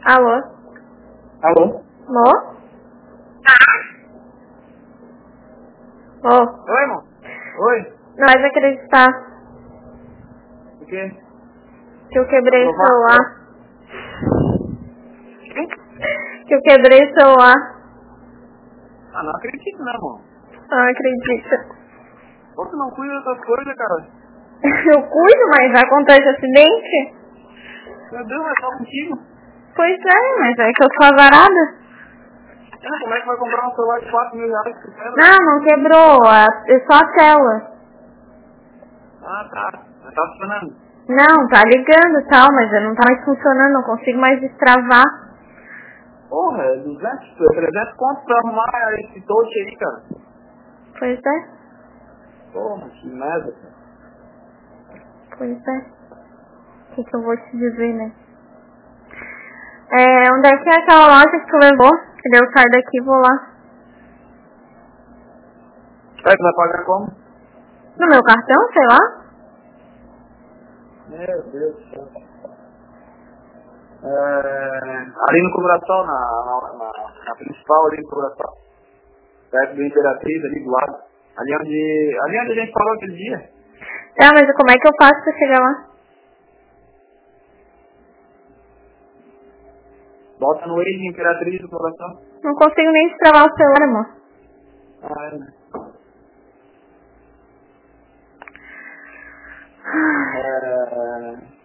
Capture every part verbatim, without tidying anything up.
Alô? Alô? Alô? Ô. Oi, irmão. Oi. Não vais acreditar O quê? que eu quebrei o Aprovar? celular. Que eu quebrei o celular. Ah, não acredito, né, irmão? Não acredita. Pô, tu não cuida dessas coisas, cara. Eu cuido, mas acontece acidente. Meu Deus, mas só contigo. Pois é, mas é que eu sou azarada. É, como é que vai comprar um celular de quatro mil reais que quebra? Não, não quebrou. É só a tela. Ah, tá. Mas tá funcionando. Não, tá ligando e tal, mas não tá mais funcionando, não consigo mais destravar. Porra, é duzentos, trezentos contos pra arrumar esse touch aí, cara. Pois é, Porra, que merda, cara. pois é. O que, que eu vou te dizer, né? É, onde é que é aquela loja que tu levou? Que daí eu saio daqui e vou lá. É, tu vai pagar como? No meu cartão, sei lá? Meu Deus do céu. É, ali no Cobração, na, na, na, na principal ali no Cobração. Perto do Imperatriz, ali do lado. Ali onde, ali onde a gente falou aquele dia. Tá, mas como é que eu faço pra chegar lá? Bota no eixo Imperatriz do Coração. Não consigo nem destravar o celular, amor. Ah, é, né? É...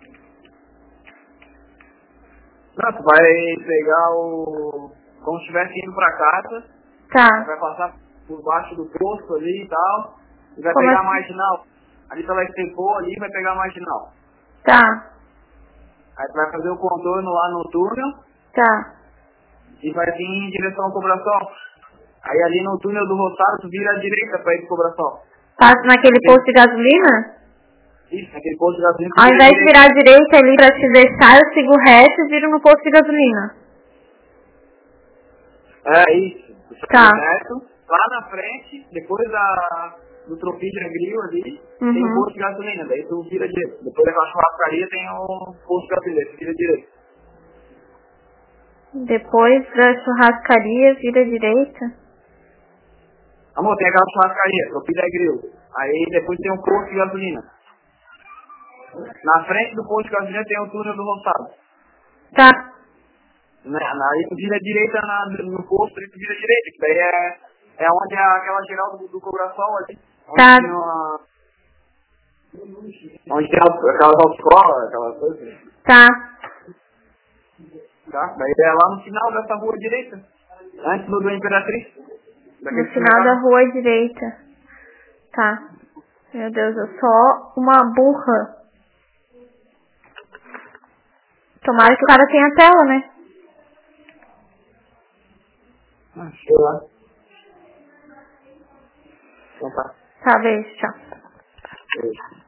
Não, tu vai pegar o... Como se estivesse indo pra casa, Tá. vai passar por baixo do posto ali e tal, e vai Como pegar a assim? marginal. Ali tu vai estepou ali e vai pegar a marginal. Tá. Aí tu vai fazer o contorno lá no túnel Tá. e vai vir em direção ao Cobração. Aí ali no túnel do Roçado tu vira à direita pra ir pro Cobração. Passo naquele posto de gasolina? Isso, naquele posto de gasolina tu Ao vira à invés de direita. virar à direita ali pra te deixar, eu sigo reto e viro no posto de gasolina. É isso. Tu Tá. sai reto, lá na frente, depois da, do Tropidra Grill ali, tem um Uhum. posto de gasolina, daí tu vira direito. Depois daquela churrascaria tem um posto de gasolina, tu vira direito. Depois da churrascaria, vira à direita. Amor, tem aquela churrascaria, Tropidra Grill. Aí depois tem um posto de gasolina. Na frente do posto de gasolina tem o túnel do Roçado. Tá. Né? Aí tu vira direita na, no posto, aí tu vira direita, que daí é, é onde é aquela geral do, do Cobração ali. Onde Tá. tem uma... Onde tem aquelas autoescolas, aquela coisa. Tá. Tá? Daí é lá no final dessa rua direita. Antes do, do Imperatriz. No Daquele final da supermercado. rua à direita. Tá. Meu Deus, eu sou uma burra. Tomara que o cara tenha tela, né? Ah, sei lá. Então tá. Tá, beijo, tchau. Beijo.